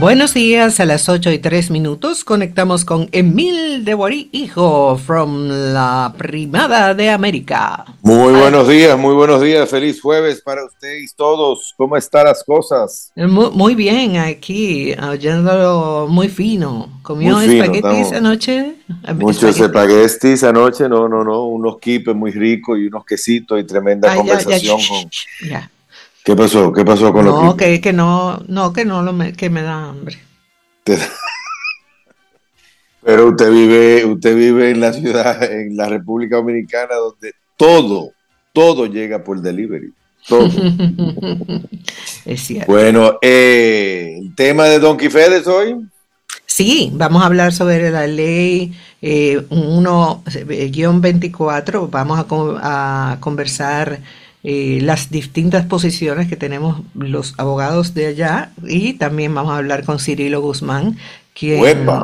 Buenos días, a las 8:03. Conectamos con Emil de Borí, hijo, from la Primada de América. Muy buenos días, feliz jueves para ustedes todos. ¿Cómo están las cosas? Muy bien, aquí, oyéndolo muy fino. Muy ¿Comió fino, espaguetis estamos. anoche? Muchos Espaguetis. espaguetis anoche, no, unos quipes muy ricos y unos quesitos y tremenda Ah, ya, ya, conversación con... ya. ¿Qué pasó? ¿Qué pasó con los No, quipes? que me da hambre. Pero usted vive en la ciudad, en la República Dominicana, donde todo llega por delivery, todo. Es cierto. Bueno, el tema de Don Quijote hoy. Sí, vamos a hablar sobre la ley 1-24. Vamos a conversar las distintas posiciones que tenemos los abogados de allá y también vamos a hablar con Cirilo Guzmán, ¡Uepa!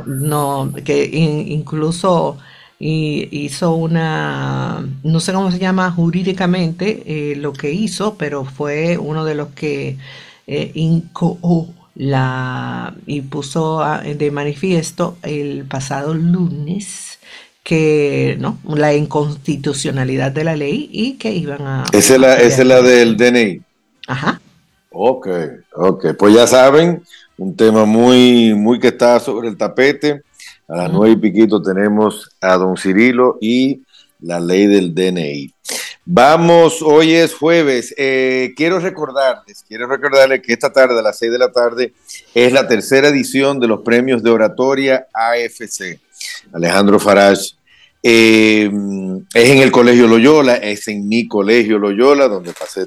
incluso hizo no sé cómo se llama jurídicamente lo que hizo, pero fue uno de los que incoó y puso de manifiesto el pasado lunes que no, la inconstitucionalidad de la ley y que iban Esa a es pelear la por eso. del DNI. Ajá. Ok, ok. Pues ya saben, un tema muy que está sobre el tapete. A las 9:00 tenemos a don Cirilo y la ley del DNI. Vamos, hoy es jueves. Quiero recordarles que esta tarde, a las 6 de la tarde, es la tercera edición de los premios de oratoria AFC. Alejandro Farage. Es en el Colegio Loyola, es en mi Colegio Loyola, donde pasé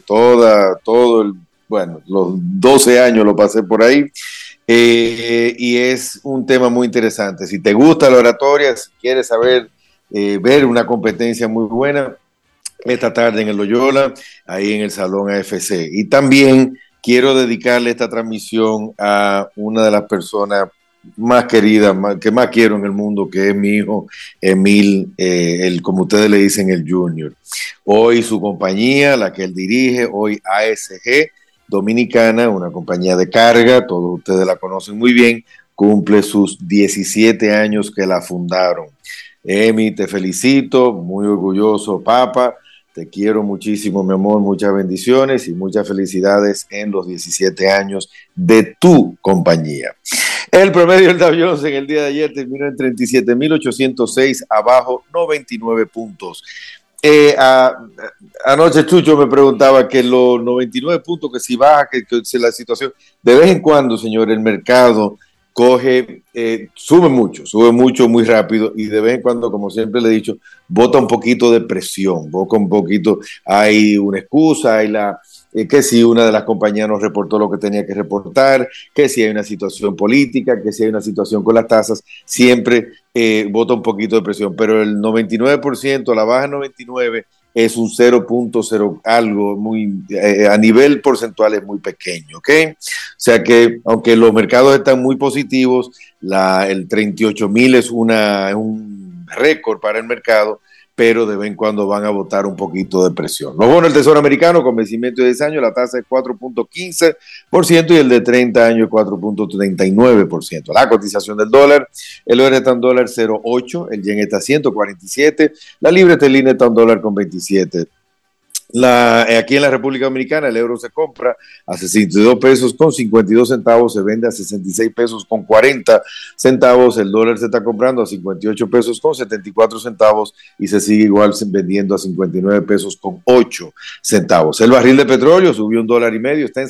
los 12 años lo pasé por ahí. Y es un tema muy interesante. Si te gusta la oratoria, si quieres ver una competencia muy buena, esta tarde en el Loyola, ahí en el Salón AFC. Y también quiero dedicarle esta transmisión a una de las personas más queridas, que más quiero en el mundo, que es mi hijo Emil, como ustedes le dicen, el Junior. Hoy su compañía, la que él dirige, hoy ASG Dominicana, una compañía de carga, todos ustedes la conocen muy bien, cumple sus 17 años que la fundaron. Emi, te felicito, muy orgulloso, papá. Te quiero muchísimo, mi amor, muchas bendiciones y muchas felicidades en los 17 años de tu compañía. El promedio del Dow Jones en el día de ayer terminó en 37.806, abajo 99 puntos. Anoche Chucho me preguntaba que los 99 puntos, que si baja, que si la situación, de vez en cuando, señor, el mercado sube mucho, muy rápido, y de vez en cuando, como siempre le he dicho, bota un poquito de presión, bota un poquito, hay una excusa, que si una de las compañías no reportó lo que tenía que reportar, que si hay una situación política, que si hay una situación con las tasas, siempre bota un poquito de presión, pero el 99%, la baja 99%, es un 0.0 algo a nivel porcentual es muy pequeño, ¿ok? O sea que aunque los mercados están muy positivos, el 38,000 es un récord para el mercado, pero de vez en cuando van a botar un poquito de presión. Los bonos del Tesoro americano con vencimiento de 10 años, la tasa es 4.15% y el de 30 años 4.39%. La cotización del dólar, el oro está en dólar 0.8, el yen está a 147, la libra esterlina está en dólar con 27. Aquí en la República Dominicana el euro se compra a 62 pesos con 52 centavos, se vende a 66 pesos con 40 centavos, el dólar se está comprando a 58 pesos con 74 centavos y se sigue igual vendiendo a 59 pesos con 8 centavos. El barril de petróleo subió $1.50, está en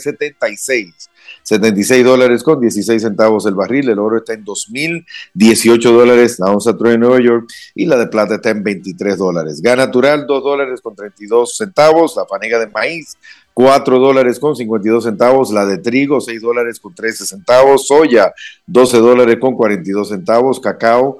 76 dólares con 16 centavos el barril, el oro está en $2,018, la onza Troy en Nueva York, y la de plata está en $23. Gas natural, $2 con 32 centavos, la panega de maíz, $4 con 52 centavos, la de trigo, $6 con 13 centavos, soya, $12 con 42 centavos, cacao,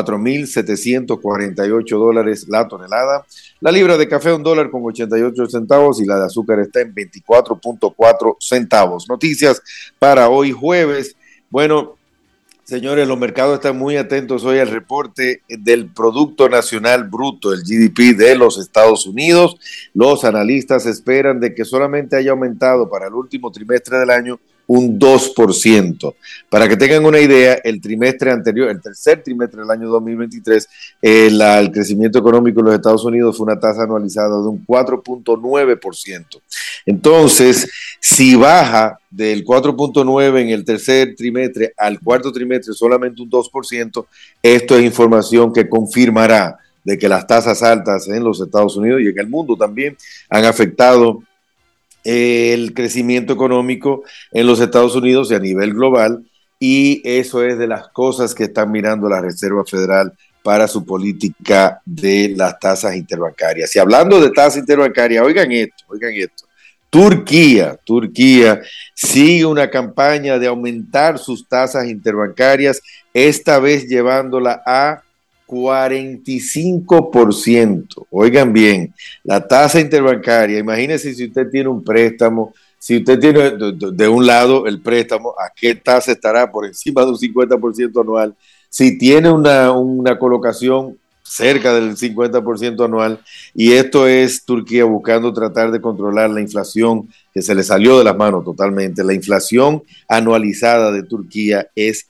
$4,748 la tonelada. La libra de café, $1 con 88 centavos y la de azúcar está en 24.4 centavos. Noticias para hoy jueves. Bueno, señores, los mercados están muy atentos hoy al reporte del Producto Nacional Bruto, el GDP de los Estados Unidos. Los analistas esperan de que solamente haya aumentado para el último trimestre del año un 2%. Para que tengan una idea, el trimestre anterior, el tercer trimestre del año 2023, el crecimiento económico en los Estados Unidos fue una tasa anualizada de un 4.9%. Entonces, si baja del 4.9 en el tercer trimestre al cuarto trimestre solamente un 2%, esto es información que confirmará de que las tasas altas en los Estados Unidos y en el mundo también han afectado el crecimiento económico en los Estados Unidos y a nivel global, y eso es de las cosas que está mirando la Reserva Federal para su política de las tasas interbancarias. Y hablando de tasas interbancarias, oigan esto. Turquía sigue una campaña de aumentar sus tasas interbancarias, esta vez llevándola a 45%. Oigan bien, la tasa interbancaria, imagínense si usted tiene un préstamo, si usted tiene de un lado el préstamo, ¿a qué tasa estará? Por encima de un 50% anual. Si tiene una colocación cerca del 50% anual, y esto es Turquía buscando tratar de controlar la inflación que se le salió de las manos totalmente. La inflación anualizada de Turquía es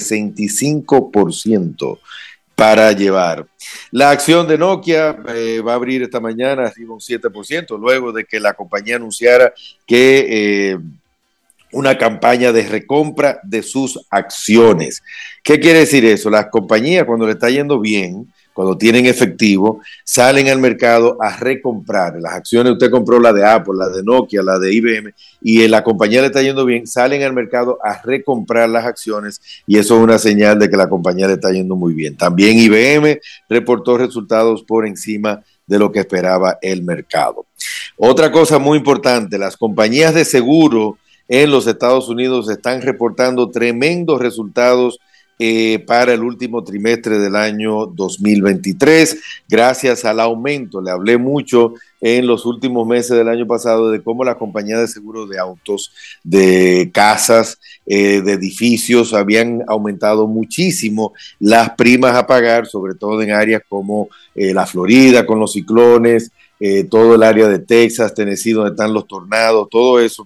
65% para llevar. La acción de Nokia va a abrir esta mañana arriba un 7%, luego de que la compañía anunciara que una campaña de recompra de sus acciones. ¿Qué quiere decir eso? Las compañías, cuando le está yendo bien, cuando tienen efectivo, salen al mercado a recomprar. Las acciones, usted compró la de Apple, la de Nokia, la de IBM, y la compañía le está yendo bien, salen al mercado a recomprar las acciones, y eso es una señal de que la compañía le está yendo muy bien. También IBM reportó resultados por encima de lo que esperaba el mercado. Otra cosa muy importante, las compañías de seguro en los Estados Unidos están reportando tremendos resultados para el último trimestre del año 2023, gracias al aumento. Le hablé mucho en los últimos meses del año pasado de cómo las compañías de seguro de autos, de casas, de edificios habían aumentado muchísimo las primas a pagar, sobre todo en áreas como la Florida con los ciclones, todo el área de Texas, Tennessee, donde están los tornados, todo eso.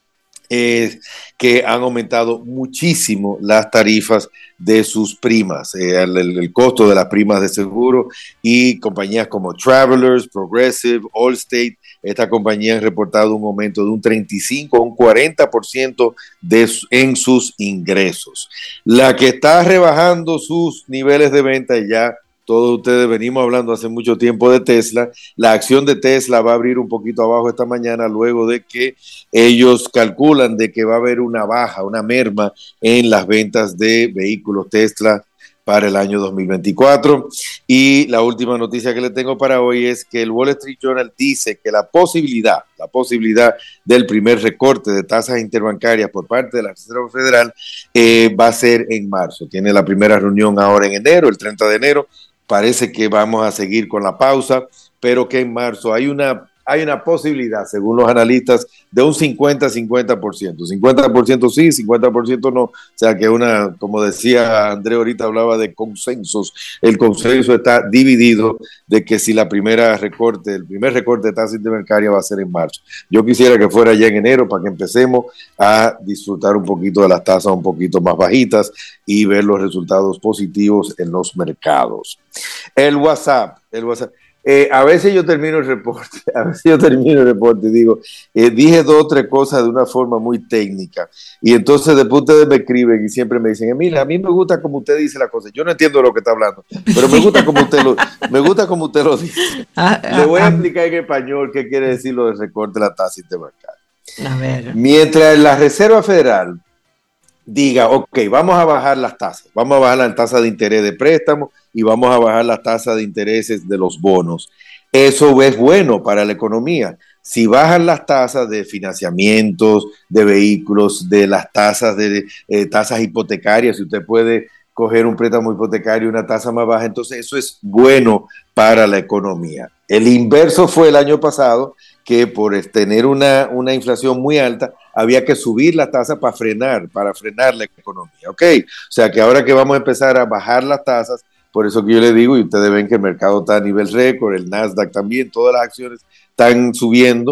Que han aumentado muchísimo las tarifas de sus primas, el costo de las primas de seguro, y compañías como Travelers, Progressive, Allstate, estas compañías han reportado un aumento de un 35 a un 40% en sus ingresos. La que está rebajando sus niveles de venta, y ya todos ustedes venimos hablando hace mucho tiempo de Tesla. La acción de Tesla va a abrir un poquito abajo esta mañana, luego de que ellos calculan de que va a haber una baja, una merma en las ventas de vehículos Tesla para el año 2024. Y la última noticia que le tengo para hoy es que el Wall Street Journal dice que la posibilidad del primer recorte de tasas interbancarias por parte de la Reserva Federal va a ser en marzo. Tiene la primera reunión ahora en enero, el 30 de enero. Parece que vamos a seguir con la pausa, pero que en marzo hay una posibilidad, según los analistas, de un 50-50%. 50% sí, 50% no. O sea que como decía André ahorita, hablaba de consensos. El consenso está dividido de que si el primer recorte de tasa interbancaria va a ser en marzo. Yo quisiera que fuera ya en enero para que empecemos a disfrutar un poquito de las tasas un poquito más bajitas y ver los resultados positivos en los mercados. El WhatsApp. A veces yo termino el reporte y digo, dije 2 o 3 cosas de una forma muy técnica, y entonces después ustedes me escriben y siempre me dicen, mira, a mí me gusta como usted dice la cosa, yo no entiendo lo que está hablando, pero me gusta como usted lo dice. Le voy a explicar en español qué quiere decir lo del recorte de la tasa interbancaria. A ver. Mientras la Reserva Federal diga, ok, vamos a bajar las tasas, vamos a bajar la tasa de interés de préstamo y vamos a bajar la tasa de intereses de los bonos. Eso es bueno para la economía. Si bajan las tasas de financiamientos, de vehículos, de las tasas tasas hipotecarias, si usted puede coger un préstamo hipotecario, una tasa más baja, entonces eso es bueno para la economía. El inverso fue el año pasado, que por tener una inflación muy alta, había que subir la tasa para frenar la economía, ¿ok? O sea que ahora que vamos a empezar a bajar las tasas, por eso que yo le digo, y ustedes ven que el mercado está a nivel récord, el Nasdaq también, todas las acciones están subiendo,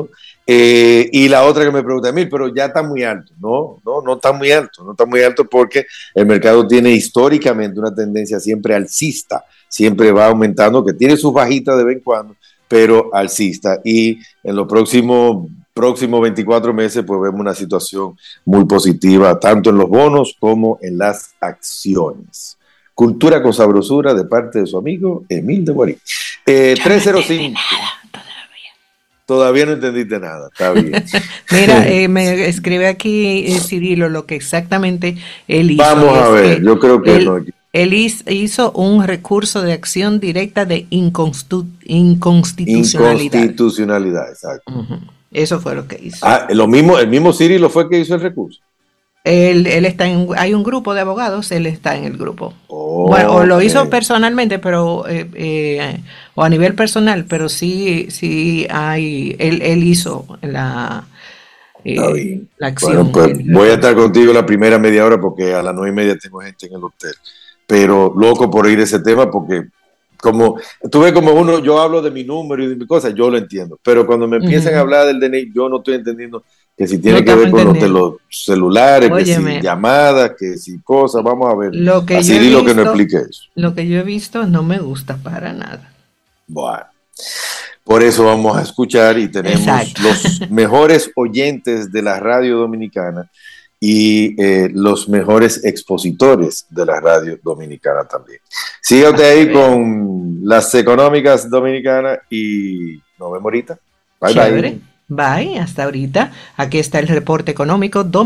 Y la otra que me pregunta, Emil, pero ya está muy alto. No, no, no está muy alto. No está muy alto porque el mercado tiene históricamente una tendencia siempre alcista. Siempre va aumentando, que tiene sus bajitas de vez en cuando, pero alcista. Y en los próximos 24 meses, pues vemos una situación muy positiva, tanto en los bonos como en las acciones. Cultura con sabrosura de parte de su amigo Emil de Guarín. Yo no entendí 305. nada todavía. Todavía no entendiste nada, está bien. Mira, me escribe aquí Cirilo lo que exactamente él hizo, y Vamos a es ver, que yo creo que no. él hizo un recurso de acción directa de inconstitucionalidad. Inconstitucionalidad, exacto. Ujú. Eso fue lo que hizo. Ah, lo mismo, el mismo Siri lo fue que hizo el recurso. Él está hay un grupo de abogados, él está en el grupo. Bueno, o lo Ok, hizo personalmente, pero o a nivel personal, pero sí, sí hay, él hizo está bien. la Bueno, acción, pues el voy a estar recurso. contigo la primera media hora porque a las 9:30 tengo gente en el hotel. Pero loco por ir ese tema porque como tú ves como uno, yo hablo de mi número y de mi cosa, yo lo entiendo. Pero cuando me empiezan a Ujú. hablar del DNI, yo no estoy entendiendo que si No tiene que estamos ver con entendiendo. los celulares, que si Óyeme, llamadas, que si cosas, vamos a ver. lo que yo Así he di lo que no visto, explique eso. lo que yo he visto no me gusta para nada. Bueno. Por eso vamos a escuchar y tenemos Exacto. los mejores oyentes de la radio dominicana y los mejores expositores de la radio dominicana también. Sígate Para que ahí vean. con las económicas dominicanas y nos vemos ahorita. Bye Chévere. bye. Bye, hasta ahorita. Aquí está el reporte económico